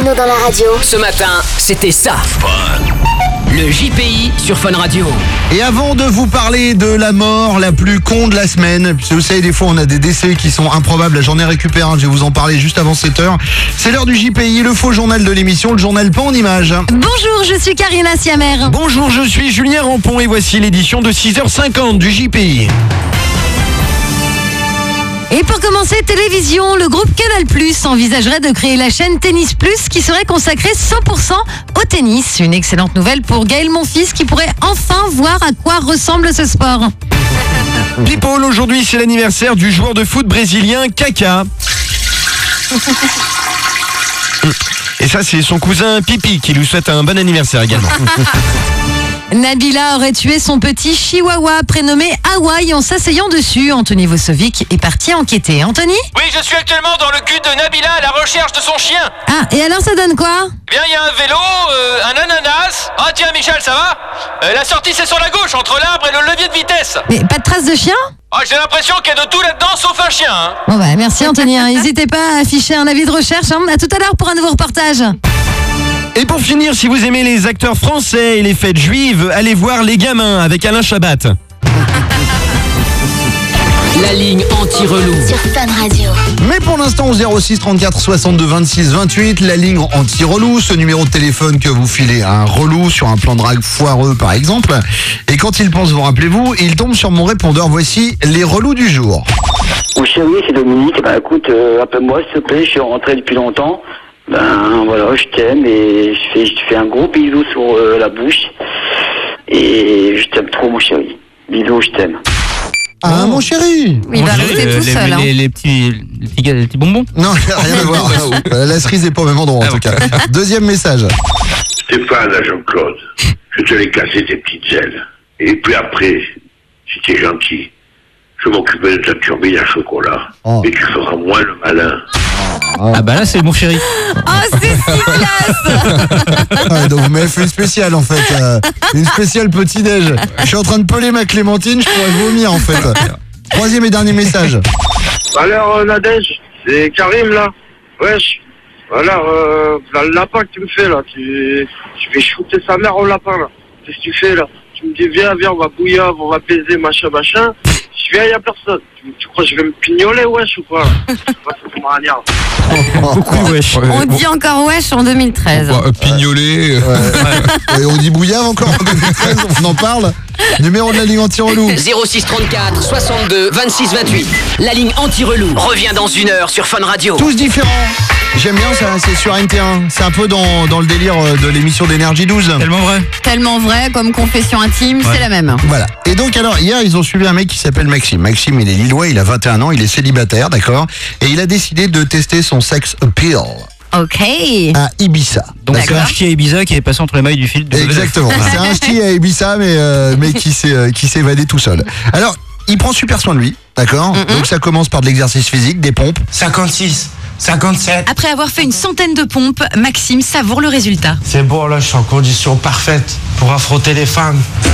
techno dans la radio. Ce matin, c'était ça. Le JPI sur Fun Radio. Et avant de vous parler de la mort la plus con de la semaine, parce que vous savez, des fois on a des décès qui sont improbables, j'en ai récupéré un, je vais vous en parler juste avant 7h. C'est l'heure du JPI, le faux journal de l'émission, le journal pas en images. Bonjour, je suis Karina Siamer. Bonjour, je suis Julien Rampon et voici l'édition de 6h50 du JPI. Et pour commencer, télévision, le groupe Canal+ envisagerait de créer la chaîne Tennis Plus qui serait consacrée 100% au tennis. Une excellente nouvelle pour Gaël Monfils qui pourrait enfin voir à quoi ressemble ce sport. People, aujourd'hui c'est l'anniversaire du joueur de foot brésilien Kaká. Et ça c'est son cousin Pipi qui lui souhaite un bon anniversaire également. Nabila aurait tué son petit chihuahua prénommé Hawaii en s'asseyant dessus. Anthony Vosovic est parti enquêter. Anthony ? Oui, je suis actuellement dans le cul de Nabila à la recherche de son chien. Ah, et alors ça donne quoi ? Eh bien, il y a un vélo, un ananas. Ah tiens, Michel, ça va ? La sortie, c'est sur la gauche, entre l'arbre et le levier de vitesse. Mais pas de traces de chien ? Ah, j'ai l'impression qu'il y a de tout là-dedans, sauf un chien. Hein. Bon bah merci Anthony, n'hésitez pas à afficher un avis de recherche. À tout à l'heure pour un nouveau reportage. Et pour finir, si vous aimez les acteurs français et les fêtes juives, allez voir Les Gamins avec Alain Chabat. La ligne anti-relou. Sur Fun Radio. Mais pour l'instant, au 06 34 62 26 28, la ligne anti-relou, ce numéro de téléphone que vous filez à un relou sur un plan de drague foireux par exemple. Et quand il pense vous rappelez-vous, il tombe sur mon répondeur. Voici les relous du jour. Oh chérie, c'est Dominique. Ben écoute, appelle-moi s'il te plaît, je suis rentré depuis longtemps. Ben voilà, je t'aime et je te fais un gros bisou sur la bouche. Et je t'aime trop mon chéri. Bisous, je t'aime. Ah mon chéri. Oui, il va rester tout seul. Les petits bonbons. Non, rien à voir. La cerise n'est pas au même endroit en tout cas. Deuxième message. Stéphane, à Jean-Claude, je te l'ai cassé tes petites ailes. Et puis après, si t'es gentil, je m'occuperai de ta turbine à chocolat. Oh. Et tu feras moins le malin. Ah bah là c'est mon chéri. Oh, c'est si classe. Donc vous m'avez fait une spéciale en fait. Une spéciale petit-déj. Je suis en train de peler ma clémentine, je pourrais vomir en fait. Troisième et dernier message. Alors Nadège, c'est Karim là. Wesh. Alors, le lapin que tu me fais là, tu fais shooter sa mère au lapin là. Qu'est-ce que tu fais là? Tu me dis viens, on va bouillir, on va baiser, machin. Je viens, y a personne. Tu crois que je vais me pignoler, wesh, ou quoi? Beaucoup wesh. On dit encore wesh en 2013. Pignoler. Et on dit bouillave encore en 2013, on en parle. Numéro de la ligne anti-relou. 06 34 62 26 28. La ligne anti-relou revient dans 1 heure sur Fun Radio. Tous différents. J'aime bien ça, c'est sur NT1. C'est un peu dans le délire de l'émission d'Énergie 12. Tellement vrai. Tellement vrai, comme confession intime, c'est la même. Voilà. Et donc alors, hier, ils ont suivi un mec qui s'appelle Maxime. Maxime, il est lillois, il a 21 ans, il est célibataire, d'accord? Et il a décidé de tester son sex appeal Ok. à Ibiza. Donc c'est un ch'ti à Ibiza qui est passé entre les mailles du fil de Exactement. C'est un ch'ti à Ibiza, mais qui s'est évadé tout seul. Alors, il prend super soin de lui, d'accord? Donc ça commence par de l'exercice physique, des pompes. 56, 57. Après avoir fait une centaine de pompes, Maxime savoure le résultat. C'est bon, là, je suis en condition parfaite pour affronter les femmes.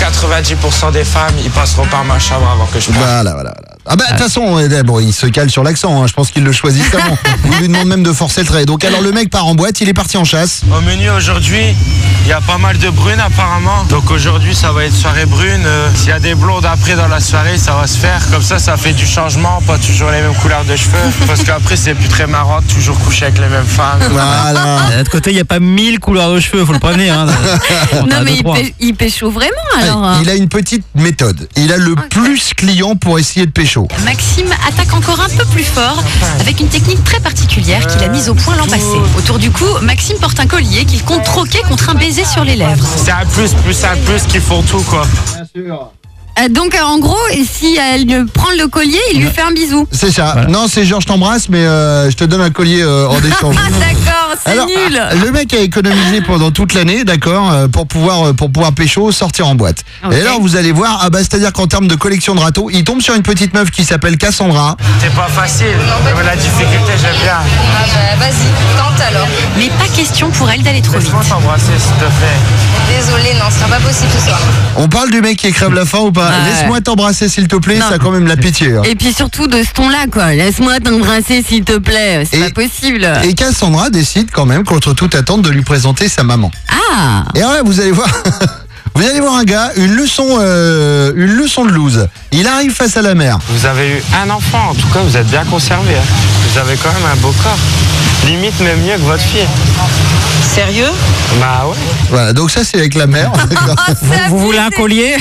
90% des femmes, ils passeront par ma chambre avant que je parte. Voilà. Ah bah de toute façon, bon, il se cale sur l'accent, hein, je pense qu'il le choisit tellement. On lui demande même de forcer le trait. Donc alors le mec part en boîte, il est parti en chasse. Au menu aujourd'hui, il y a pas mal de brunes apparemment. Donc aujourd'hui, ça va être soirée brune. S'il y a des blondes après dans la soirée, ça va se faire. Comme ça fait du changement, pas toujours les mêmes couleurs de cheveux. Parce qu'après, c'est plus très marrant de toujours coucher avec les mêmes femmes. Voilà. De l'autre côté, il n'y a pas 1000 couleurs de cheveux, faut le prévenir. Hein. Non mais il pécho vraiment alors. Il a une petite méthode. Il a le plus client pour essayer de pécho. Maxime attaque encore un peu plus fort avec une technique très particulière qu'il a mise au point l'an passé. Autour du cou, Maxime porte un collier qu'il compte troquer contre un baiser sur les lèvres. C'est un plus qui font tout, quoi. Bien sûr. Donc en gros, si elle prend le collier, il lui fait un bisou. C'est ça. Voilà. Non, c'est genre je t'embrasse, mais je te donne un collier en échange. Ah d'accord, c'est Alors, nul. Le mec a économisé pendant toute l'année, d'accord, pour pouvoir pécho, sortir en boîte. Okay. Et alors vous allez voir, c'est-à-dire qu'en termes de collection de râteaux, il tombe sur une petite meuf qui s'appelle Cassandra. C'est pas facile, mais la difficulté, j'aime bien. vas-y, tente alors. Mais pas question pour elle d'aller trop vite. Laisse-moi t'embrasser, s'il te plaît. Désolée, non, ce sera pas possible ce soir. On parle du mec qui crève la faim ou pas? Ouais. Laisse-moi t'embrasser s'il te plaît, Non. ça a quand même la pitié. Hein. Et puis surtout de ce ton-là, quoi. Laisse-moi t'embrasser, s'il te plaît. C'est Et- pas possible. Et Cassandra décide quand même, contre toute attente, de lui présenter sa maman. Ah. Et ouais, vous allez voir, vous allez voir un gars, une leçon de loose. Il arrive face à la mère. Vous avez eu un enfant, en tout cas, vous êtes bien conservé. Hein. Vous avez quand même un beau corps. Limite même mieux que votre fille. Sérieux? Bah ouais. Voilà, donc ça c'est avec la mère. Vous voulez un collier?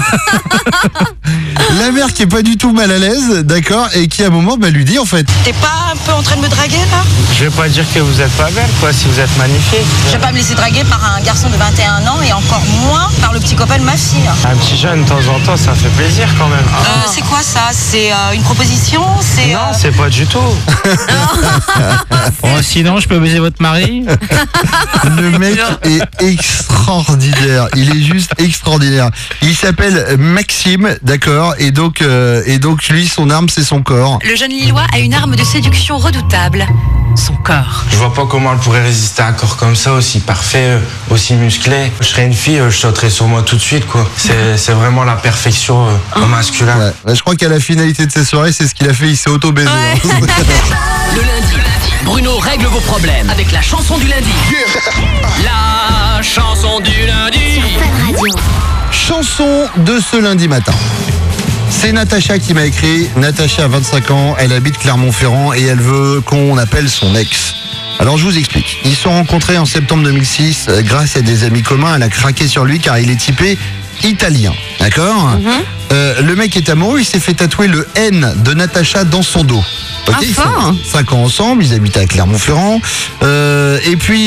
La mère qui est pas du tout mal à l'aise, d'accord, et qui à un moment lui dit en fait. T'es pas un peu en train de me draguer là? Je vais pas dire que vous êtes pas belle, quoi, si vous êtes magnifique. Je vais pas me laisser draguer par un garçon de 21 ans et encore moins par le petit copain de ma fille. Un petit jeune de temps en temps, ça fait plaisir quand même. C'est quoi ça? C'est une proposition? C'est Non, c'est pas du tout. Oh, sinon, je peux baiser votre mari? Le mec est extraordinaire. Il est juste extraordinaire. Il s'appelle Maxime, d'accord, et donc lui, son arme, c'est son corps. Le jeune Lillois a une arme de séduction redoutable, son corps. Je vois pas comment elle pourrait résister à un corps comme ça, aussi parfait, aussi musclé. Je serais une fille, je sauterais sur moi tout de suite, quoi. C'est vraiment la perfection au masculin. Ouais. Bah, je crois qu'à la finalité de cette soirée, c'est ce qu'il a fait, il s'est auto-baisé. hein. Le lundi, Bruno règle vos problèmes avec la chanson du lundi. La chanson du lundi. Chanson de ce lundi matin. C'est Natacha qui m'a écrit. Natacha a 25 ans, elle habite Clermont-Ferrand et elle veut qu'on appelle son ex. Alors je vous explique. Ils se sont rencontrés en septembre 2006 grâce à des amis communs. Elle a craqué sur lui car il est typé italien. D'accord. Le mec est amoureux, il s'est fait tatouer le N de Natacha dans son dos. Ok, Ah, ils fort. sont 5 ans ensemble, ils habitent à Clermont-Ferrand. Et puis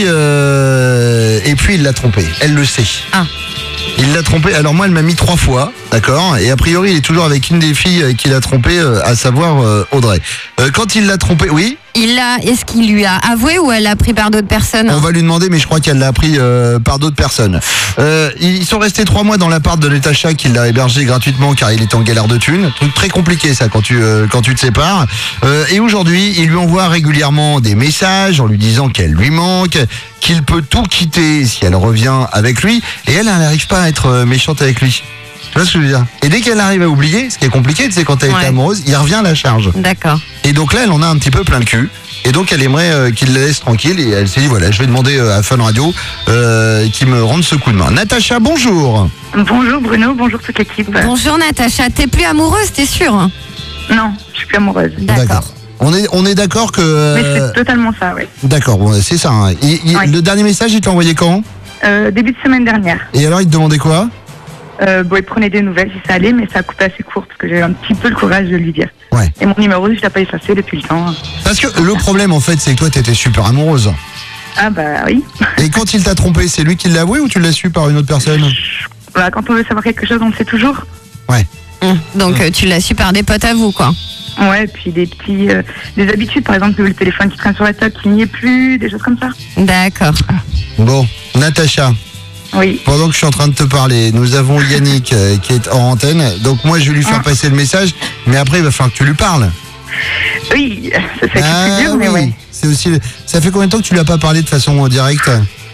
il l'a trompé. Elle le sait. Ah. Il l'a trompé. Alors moi, elle m'a mis 3 fois, d'accord. Et a priori, il est toujours avec une des filles qui l'a trompé, à savoir Audrey. Quand il l'a trompé, oui. Est-ce qu'il lui a avoué ou elle l'a pris par d'autres personnes? On va lui demander, mais je crois qu'elle l'a appris par d'autres personnes. Ils sont restés 3 mois dans l'appart de Natacha qui l'a hébergé gratuitement car il était en galère de thunes. Truc très compliqué ça quand tu te sépares. Et aujourd'hui, il lui envoie régulièrement des messages en lui disant qu'elle lui manque, qu'il peut tout quitter si elle revient avec lui. Et elle n'arrive pas à être méchante avec lui. Tu vois ce que je veux dire? Et dès qu'elle arrive à oublier, ce qui est compliqué, tu sais, quand elle est Ouais. amoureuse, il revient à la charge. D'accord. Et donc là, elle en a un petit peu plein le cul. Et donc, elle aimerait qu'il la laisse tranquille. Et elle s'est dit, voilà, je vais demander à Fun Radio qu'il me rende ce coup de main. Natacha, bonjour. Bonjour Bruno, bonjour toute l'équipe. Bonjour Natacha, t'es plus amoureuse, t'es sûre? Non, je suis plus amoureuse. D'accord. On est d'accord que... Mais c'est totalement ça, oui. D'accord, bon, c'est ça. Hein. Ouais. Le dernier message, il t'a envoyé quand? Début de semaine dernière. Et alors, il te demandait quoi? Bon, il prenait des nouvelles si ça allait, mais ça a coupé assez court parce que j'ai eu un petit peu le courage de lui dire. Ouais. Et mon numéro, je l'ai pas effacé depuis le temps. Parce que le problème, en fait, c'est que toi, t'étais super amoureuse. Ah bah oui. Et quand il t'a trompé, c'est lui qui l'a avoué ou tu l'as su par une autre personne? Bah, quand on veut savoir quelque chose, on le sait toujours. Ouais. Donc tu l'as su par des potes à vous, quoi. Ouais, et puis des petits, des habitudes, par exemple, le téléphone qui traîne sur la table, qui n'y est plus, des choses comme ça. D'accord. Bon, Natacha. Oui. Pendant que je suis en train de te parler, nous avons Yannick qui est hors antenne. Donc moi, je vais lui faire passer le message, mais après, il va falloir que tu lui parles. Oui, ça fait plus dur, mais ouais. C'est aussi. Ça fait combien de temps que tu lui as pas parlé de façon directe?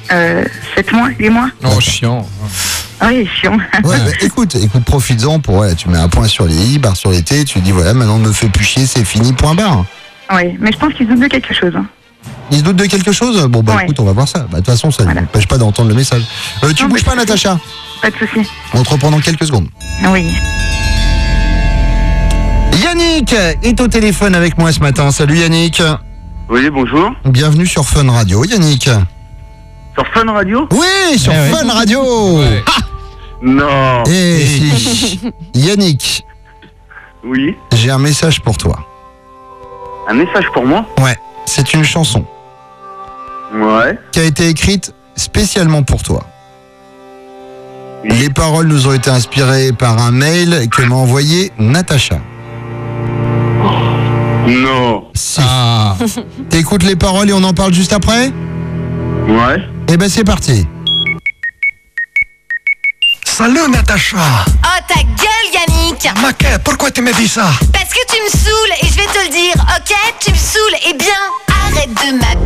7 mois, 8 mois. Oh, chiant. Oui, chiant. Ouais, bah, écoute, profites-en pour, voilà, tu mets un point sur les i, barre sur les t, tu lui dis voilà, maintenant ne me fais plus chier, c'est fini, point barre. Oui, mais je pense qu'ils se doutent de quelque chose. Hein. Il se doute de quelque chose? Bon, bah Ouais. écoute, on va voir ça. Bah, de toute façon, ça ne m'empêche pas d'entendre le message. Tu Non, bouges mais pas, Natacha? Pas de souci. On te reprend dans quelques secondes. Oui. Yannick est au téléphone avec moi ce matin. Salut Yannick. Oui, bonjour. Bienvenue sur Fun Radio, Yannick. Sur Fun Radio? Oui, sur Fun Radio. Non. Eh si. Yannick, Oui. j'ai un message pour toi. Un message pour moi? Ouais, c'est une chanson Ouais. qui a été écrite spécialement pour toi. Les paroles nous ont été inspirées par un mail que m'a envoyé Natacha. Non. Si. T'écoutes les paroles et on en parle juste après? Ouais. Eh ben c'est parti. Salut Natacha. Oh ta gueule Yannick. Maquet, pourquoi tu me dis ça? Parce que tu me saoules et je vais te le dire, ok? Tu me saoules, eh bien arrête de m'appeler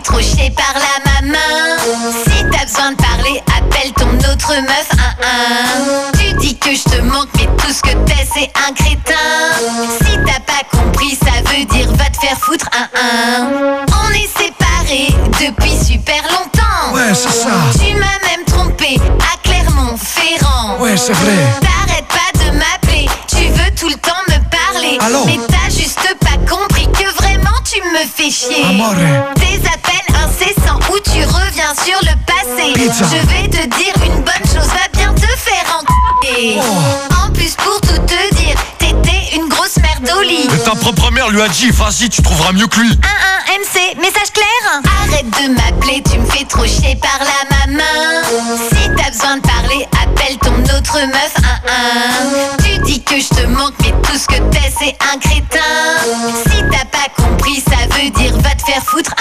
trop chier par la maman. Si t'as besoin de parler, appelle ton autre meuf, Tu dis que je te manque, mais tout ce que t'es, c'est un crétin. Si t'as pas compris, ça veut dire va te faire foutre, On est séparés depuis super longtemps. Ouais, c'est ça. Tu m'as même trompé à Clermont-Ferrand. Ouais, c'est vrai. T'arrêtes pas de m'appeler, tu veux tout le temps me parler. Allô? Mais t'as juste pas compris que vraiment tu me fais chier. Amore. Tes appels incessants où tu reviens sur le passé. Pizza. Je vais te dire une bonne chose, va bien te faire enculer. En plus pour tout te dire, t'étais une grosse merde au lit. Mais ta propre mère lui a dit, vas-y, tu trouveras mieux que lui. MC, message clair. Arrête de m'appeler, tu me fais trop chier par la maman. Si t'as besoin de parler, appelle ton autre meuf, Tu dis que je te manque, mais tout ce que t'es, c'est un crétin. Si t'as pas compris, ça veut dire va te faire foutre,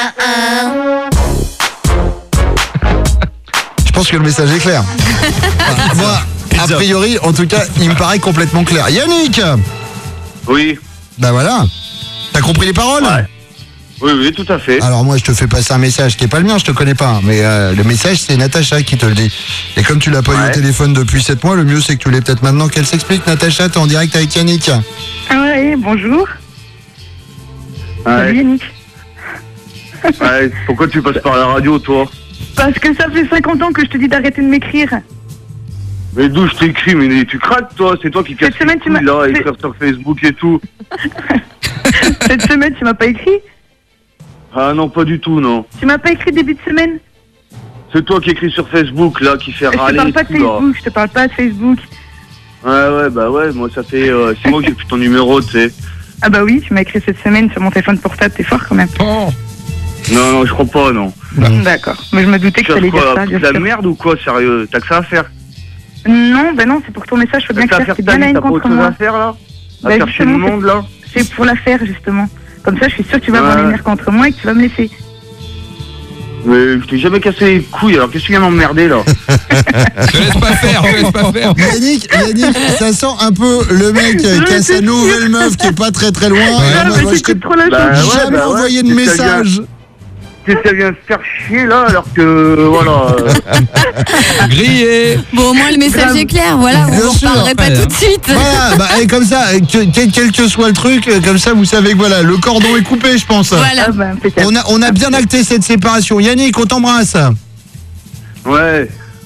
Je pense que le message est clair. Moi, a priori, en tout cas, il me paraît complètement clair. Yannick! Oui. Bah voilà. T'as compris les paroles? Ouais. Oui, tout à fait. Alors moi, je te fais passer un message qui est pas le mien, je te connais pas. Mais le message, c'est Natacha qui te le dit. Et comme tu l'as pas eu au téléphone depuis 7 mois, le mieux, c'est que tu l'aies peut-être maintenant qu'elle s'explique. Natacha, t'es en direct avec Yannick. Ouais, bonjour. Salut Yannick. Ouais, pourquoi tu passes par la radio, toi? Parce que ça fait 50 ans que je te dis d'arrêter de m'écrire. Mais d'où je t'écris? Mais tu craques, toi. C'est toi qui casses les couilles, là, écrire sur Facebook et tout. Cette semaine, tu m'as pas écrit? Ah non, pas du tout, non. Tu m'as pas écrit début de semaine? C'est toi qui écris sur Facebook, là, qui fait râler. Je te parle pas de Facebook, je te parle pas de Facebook. Ouais, moi ça fait 6 mois que j'ai plus ton numéro, tu sais. Ah bah oui, tu m'as écrit cette semaine sur mon téléphone portable, t'es fort quand même. Non, je crois pas, non. D'accord, mais je me doutais que t'allais dire ça. Tu la merde ou quoi, sérieux? T'as que ça à faire? Non, non, c'est pour ton message, faut bien que c'est bien la contre moi. À faire, là? À faire chez le monde, là? C'est pour la faire, justement. Comme ça, je suis sûr que tu vas avoir les nerfs contre moi et que tu vas me laisser. Mais je t'ai jamais cassé les couilles, alors qu'est-ce que tu viens m'emmerder, là? Je te laisse pas faire. Yannick, ça sent un peu le mec qui a sa nouvelle meuf qui est pas très très loin. Je t'ai jamais envoyé de message. Qu'est-ce que ça vient de faire chier, là, alors que, voilà... Grillé. Bon, au moins, le message est clair, voilà, on en reparlerait pas tout de suite. Voilà, et comme ça, quel que soit le truc, comme ça, vous savez que voilà, le cordon est coupé, je pense. Voilà. On a bien acté cette séparation. Yannick, on t'embrasse. Ouais.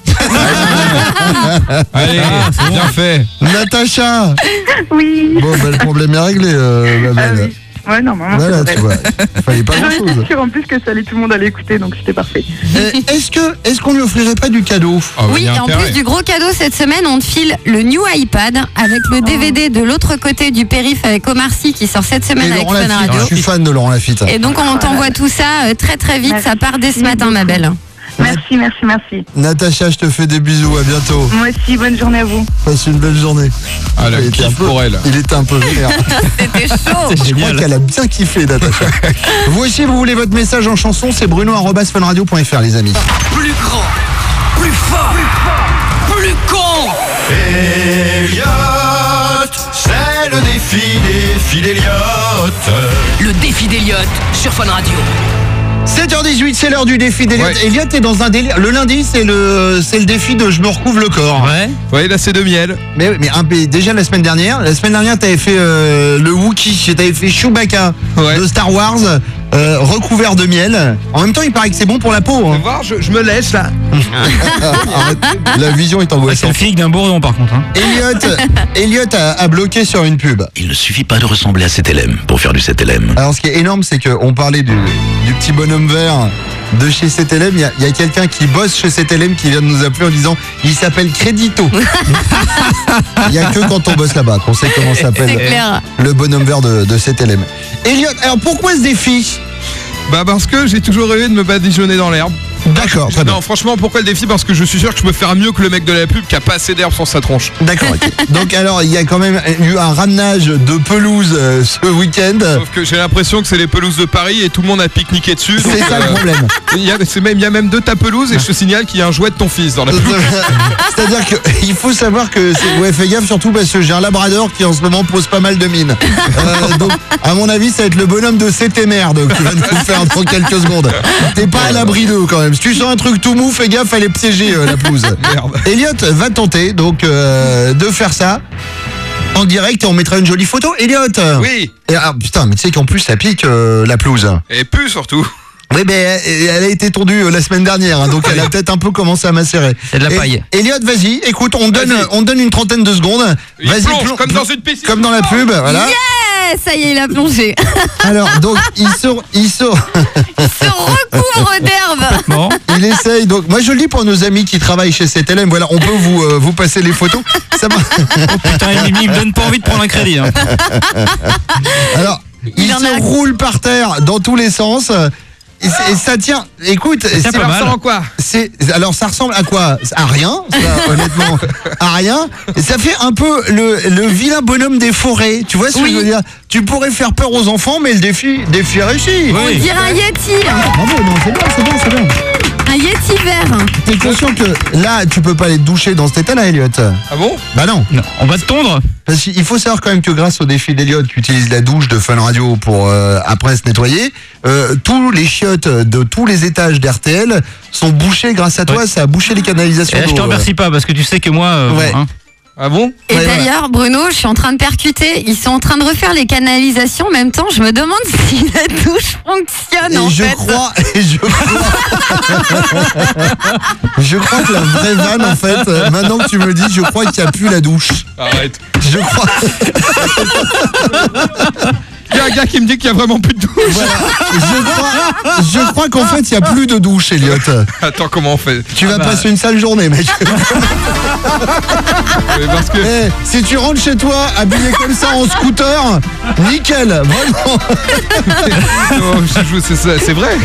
Allez, c'est bien fait. Natacha. Oui. Bon, le problème est réglé, ma belle. Ouais, normalement, voilà, c'est tu vois, il fallait pas grand chose. J'étais sûre en plus que ça allait, tout le monde allait écouter, donc c'était parfait. Est-ce qu'on lui offrirait pas du cadeau? Oui, en plus du gros cadeau cette semaine, on te file le New iPad avec le DVD de l'autre côté du périph' avec Omar Sy qui sort cette semaine avec Fun Radio. Je suis fan de Laurent Lafitte. Et donc on t'envoie tout ça très très vite, ça part dès ce matin, ma belle. Merci. Natacha, je te fais des bisous, à bientôt. Moi aussi, bonne journée à vous. Passe une belle journée. Ah, il était pour elle. Il était un peu vénère. C'était chaud. Je crois qu'elle a bien kiffé, Natacha. Vous aussi, vous voulez votre message en chanson, c'est bruno@funradio.fr, les amis. Plus grand, plus fort, plus con. Elliot, c'est le défi d'Elliot. Le défi d'Elliot sur Fun Radio. 7h18, c'est l'heure du défi d'Elliot. Elliot est dans un délire. Le lundi, c'est le défi de je me recouvre le corps. Ouais, là c'est de miel. Mais déjà la semaine dernière, t'avais fait le Wookiee, t'avais fait Chewbacca de Star Wars, recouvert de miel. En même temps, il paraît que c'est bon pour la peau. Hein. Voir, je me laisse là. La vision est angoissante. C'est le flic d'un bourdon par contre. Hein. Elliot a bloqué sur une pub. Il ne suffit pas de ressembler à CTLM pour faire du CTLM. Alors ce qui est énorme, c'est qu'on parlait du petit bonhomme vert de chez CTLM. Il y a quelqu'un qui bosse chez CTLM qui vient de nous appeler en disant il s'appelle Crédito. Il n'y a que quand on bosse là-bas qu'on sait comment s'appelle le bonhomme vert de CTLM. Elliot, alors pourquoi ce défi? Parce que j'ai toujours rêvé de me badigeonner dans l'herbe. D'accord, très bien. Non, franchement, pourquoi le défi? Parce que je suis sûr que je peux faire mieux que le mec de la pub qui a pas assez d'herbe sur sa tronche. D'accord, ok. Donc alors, il y a quand même eu un ramenage de pelouse ce week-end. Sauf que j'ai l'impression que c'est les pelouses de Paris et tout le monde a pique-niqué dessus. C'est ça le problème. Il y a même de ta pelouse et je te signale qu'il y a un jouet de ton fils dans la pelouse. C'est-à-dire qu'il faut savoir que fais gaffe surtout parce que j'ai un labrador qui en ce moment pose pas mal de mines. Donc à mon avis ça va être le bonhomme de CT Merde qui va nous faire dans quelques secondes. T'es pas à l'abri d'eux quand même. Si tu sens un truc tout mou, fais gaffe à les piéger la pelouse. Elliot va tenter donc de faire ça en direct et on mettra une jolie photo. Elliot. Oui. Et, putain mais tu sais qu'en plus ça pique la pelouse. Et plus surtout. Oui, mais elle a été tondue la semaine dernière, hein, donc elle a peut-être un peu commencé à macérer. C'est de la paille. Elliot, vas-y, écoute, on donne une trentaine de secondes. Vas-y, plonge comme dans une piscine. Comme dans la pub, voilà. Yeah, ça y est, il a plongé. Alors, donc, il se recouvre d'herbe. Bon. Il essaye, donc, moi je le dis pour nos amis qui travaillent chez CTLM, voilà, on peut vous passer les photos. Ça va. Oh putain, il me donne pas envie de prendre un crédit. Hein. Alors, il se roule par terre dans tous les sens. Et ça tient, écoute, ça ressemble à quoi? Alors ça ressemble à quoi? À rien, ça, honnêtement, à rien. Et ça fait un peu le vilain bonhomme des forêts, tu vois ce que je veux dire? Tu pourrais faire peur aux enfants, mais le défi est réussi. On dirait un Yeti. Bravo, non, c'est bien. Un Yeti vert. T'es conscient que là, tu peux pas aller te doucher dans cet état-là, Elliot? Ah bon? Bah non. On va te tondre. Parce qu'il faut savoir quand même que grâce au défi d'Elliot qui utilise la douche de Fun Radio pour après se nettoyer, tous les chiottes de tous les étages d'RTL sont bouchés grâce à toi. Ouais. Ça a bouché les canalisations d'eau. Je te remercie pas parce que tu sais que moi... ouais. Hein. Ah bon? Et d'ailleurs, Bruno, je suis en train de percuter. Ils sont en train de refaire les canalisations en même temps. Je me demande si la douche fonctionne Je crois que la vraie vanne, en fait, maintenant que tu me dis, je crois qu'il n'y a plus la douche. Arrête. Je crois. Il y a un gars qui me dit qu'il n'y a vraiment plus de douche. Voilà. Je crois qu'en fait, il n'y a plus de douche, Elliot. Attends, comment on fait? Tu vas passer une sale journée, mec. Parce que... si tu rentres chez toi habillé comme ça en scooter, nickel, vraiment. C'est vrai.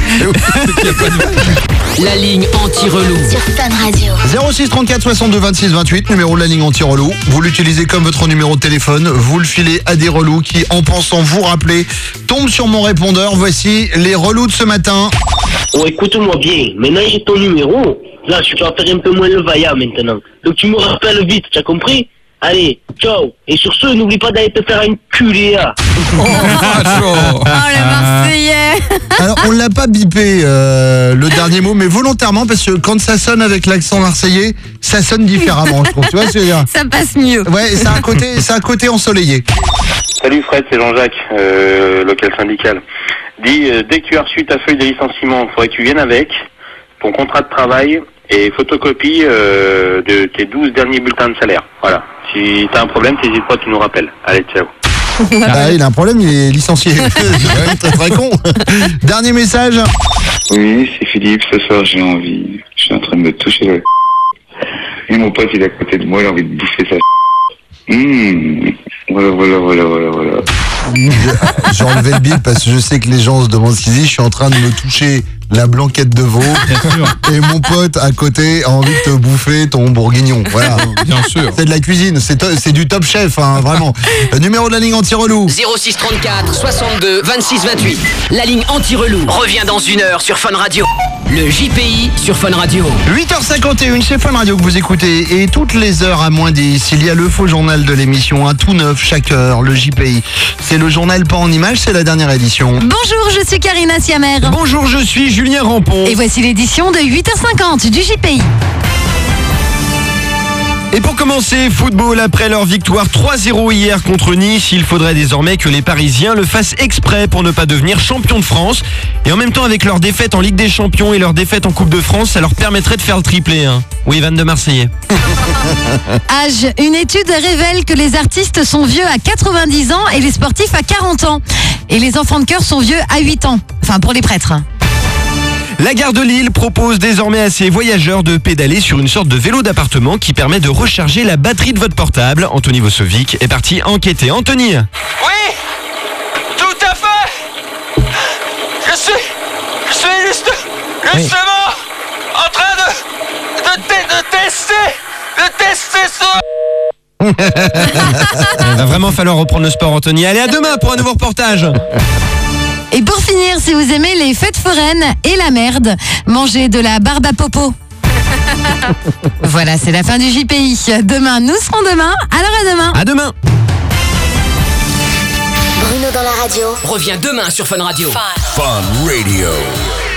La ligne anti-relou. Sur Fun Radio. 06 34 62 26 28, numéro de la ligne anti-relou. Vous l'utilisez comme votre numéro de téléphone. Vous le filez à des relous qui, en pensant vous rappeler, tombent sur mon répondeur. Voici les relous de ce matin. Oh, écoute-moi bien. Maintenant, j'ai ton numéro. Là, je peux faire un peu moins le vaillant maintenant. Donc, tu me rappelles vite, tu as compris? Allez, ciao. Et sur ce, n'oublie pas d'aller te faire un culé. Oh, le Marseillais. Alors, on l'a pas bipé le dernier mot, mais volontairement, parce que quand ça sonne avec l'accent marseillais, ça sonne différemment, je trouve. Tu vois ce que je veux dire? Ça passe mieux. Ouais, c'est un côté ensoleillé. Salut Fred, c'est Jean-Jacques, local syndical. Dis, dès que tu as reçu ta feuille de licenciement, il faudrait que tu viennes avec ton contrat de travail et photocopie de tes 12 derniers bulletins de salaire. Voilà. Si t'as un problème, n'hésite pas, tu nous rappelles. Allez, ciao. Ah, il a un problème, il est licencié. C'est très très con. Dernier message. Oui, c'est Philippe, ce soir j'ai envie. Je suis en train de me toucher le... Et mon pote il est à côté de moi, il a envie de bouffer sa... Voilà. J'ai enlevé le bip parce que je sais que les gens se demandent ce qu'ils disent. Je suis en train de me toucher la blanquette de veau et mon pote à côté a envie de te bouffer ton bourguignon. Voilà. Bien sûr. C'est de la cuisine, c'est du top chef, hein, vraiment. Le numéro de la ligne anti-relou. 06 34 62 26 28. La ligne anti-relou revient dans 1 heure sur Fun Radio. Le JPI sur Fun Radio. 8h51, c'est Fun Radio que vous écoutez. Et toutes les heures à moins 10, il y a le faux journal de l'émission, un tout neuf chaque heure, le JPI. C'est le journal pas en images, c'est la dernière édition. Bonjour, je suis Karina Siamer. Bonjour, je suis Julien Rampon. Et voici l'édition de 8h50 du JPI. Et pour commencer, football, après leur victoire 3-0 hier contre Nice, il faudrait désormais que les Parisiens le fassent exprès pour ne pas devenir champions de France. Et en même temps, avec leur défaite en Ligue des Champions et leur défaite en Coupe de France, ça leur permettrait de faire le triplé. Hein. Oui, Van de Marseillais. Âge, une étude révèle que les artistes sont vieux à 90 ans et les sportifs à 40 ans. Et les enfants de cœur sont vieux à 8 ans. Enfin, pour les prêtres. La gare de Lille propose désormais à ses voyageurs de pédaler sur une sorte de vélo d'appartement qui permet de recharger la batterie de votre portable. Anthony Vosovic est parti enquêter. Anthony. Oui, tout à fait. Je suis justement Il va vraiment falloir reprendre le sport, Anthony. Allez, à demain pour un nouveau reportage. Et pour finir, si vous aimez les fêtes foraines et la merde, mangez de la barbe à popo. Voilà, c'est la fin du JPI. Demain, nous serons demain. Alors à demain. À demain. Bruno dans la radio. Reviens demain sur Fun Radio. Fun Radio.